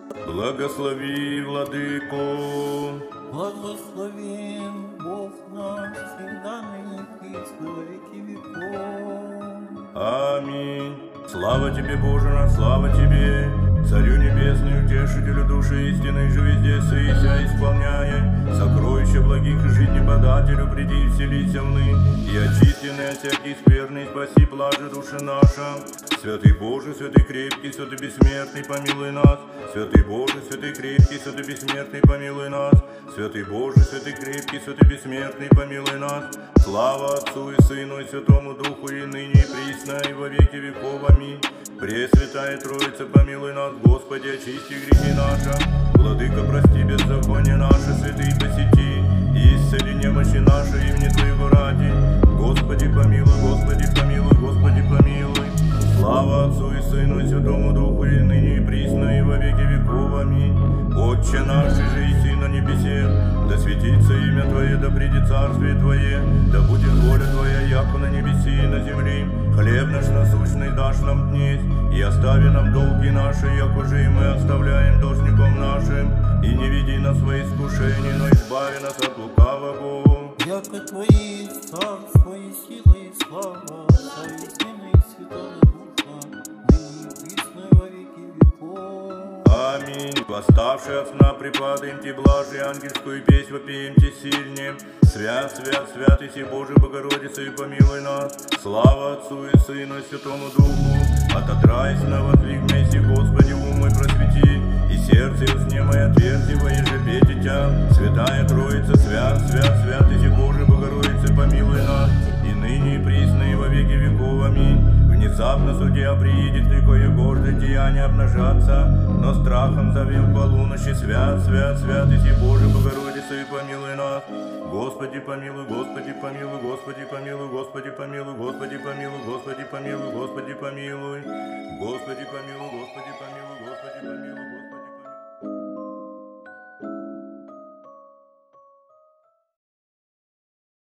Благослови, Владыко. Благословен Бог наш, всегда ныне и во веки веков. Аминь. Слава Тебе, Боже наш, слава Тебе, Царю Небесный, Утешителю души истины, же везде сыся, исполняя сокровища благих и жизни подателю, приди и вселися вны, и очистенный от всяких скверный, спаси блажи души наша. Святый Боже, святый крепкий, святый бессмертный, помилуй нас. Святый Боже, святый крепкий, святый бессмертный, помилуй нас. Святый Боже, святый крепкий, святый бессмертный, помилуй нас. Слава Отцу и Сыну и Святому Духу, и ныне и присно, и во веки веков. Аминь. Пресвятая Троица, помилуй нас, Господи, очисти грехи наши. Владыка, прости беззаконие наше, святые посети, и исцели немощи наши, имени Твоего ради. Господи, помилуй, Господи, помилуй, Господи, помилуй. Слава Отцу и Сыну и Святому Духу, и ныне и присно, и во веки веков. Аминь. Отче наш, же и си на небесе, да светится имя Твое, да придет царствие Твое, да будет воля Твоя, яко на небеси и на земле. Хлеб наш насущный дашь нам днесь, и остави нам долги наши, яко же и мы оставляем должником нашим. И не веди нас в свои искушения, но избави нас от лукавого. Яко Твои царство и сила и слава, Отца и Сына и Святого Духа, ныне и присно и во веки веков. Аминь. Восставший от сна припадаем Ти блажи, ангельскую песнь вопием Ти сильнее. Свят, свят, свят, Иси Боже, Богородица, и помилуй нас. Слава Отцу и Сыну и Святому Духу. Отодрайся на воздвиг вместе, Господи, ум мой просвети, и сердце и сне мое отверзи, воеже петь Тя. Святая Троица, свят, свят, свят, Иси Боже, Богородица, помилуй нас. И ныне и присно, и во веки веков. Аминь. Внезапно судья приидет, и кое-гожды деяния обнажаться, но страхом зовем полуночи. Свят, свят, свят, Иси Боже, Богородица, и помилуй нас. Господи, помилуй, Господи, помилуй, Господи, помилуй, Господи, помилуй, Господи, помилуй, Господи, помилуй, Господи, помилуй, Господи, помилуй, Господи, помилуй.